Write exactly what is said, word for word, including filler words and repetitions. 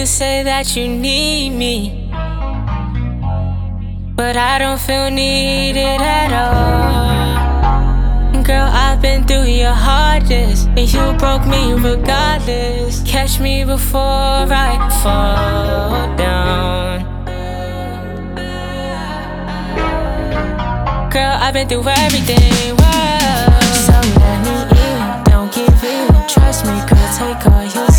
you say that you need me, but I don't feel needed at all. Girl, I've been through your hardest, and you broke me regardless. Catch me before I fall down. Girl, I've been through everything, whoa. So let me in, don't give in. Trust me, girl, take all you